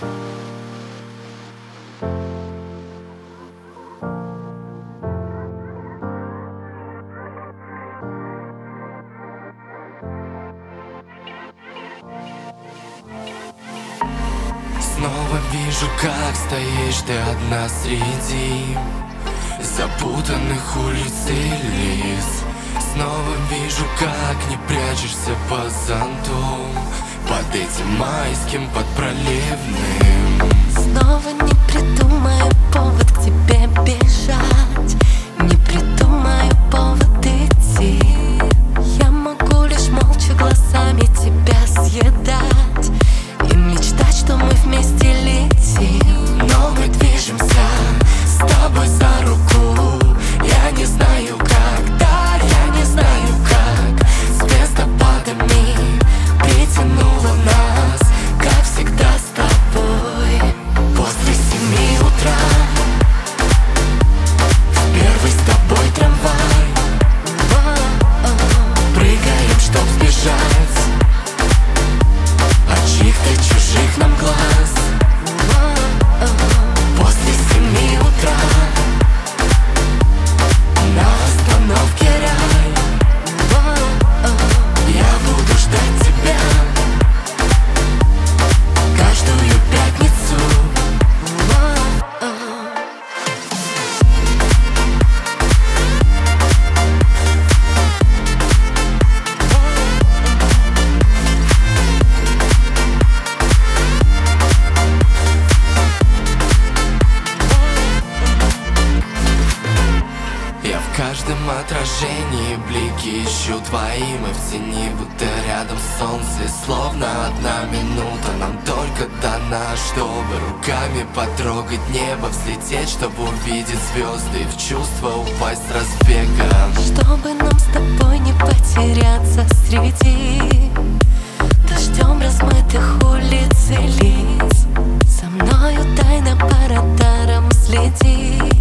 Снова вижу, как стоишь ты одна среди запутанных улиц и лиц. Снова вижу, как не прячешься по зонту под этим майским, под проливным. Снова не придумаю повод к тебе бежать, не придумаю повод идти. Я могу лишь молча глазами тебя съедать и мечтать, что мы вместе летим. Но мы движемся с тобой за руку. Я не знаю когда, я не знаю как звездопадами притянуло нас, как всегда с тобой. После 7 утра в первый с тобой трамвай прыгаем, чтоб сбежать от чьих-то чужих нам глаз. После 7 утра на остановке рай. Я буду ждать тебя каждую пятницу. Я в каждом отражении блики ищу твои. Мы в тени, будто рядом солнце. Словно одна минута нам только дана, чтобы руками потрогать небо, взлететь, чтобы увидеть звезды и в чувство упасть с разбега. Чтобы нам с тобой не потеряться среди дождем размытых улиц и лиц. Со мною тайно по радарам следи.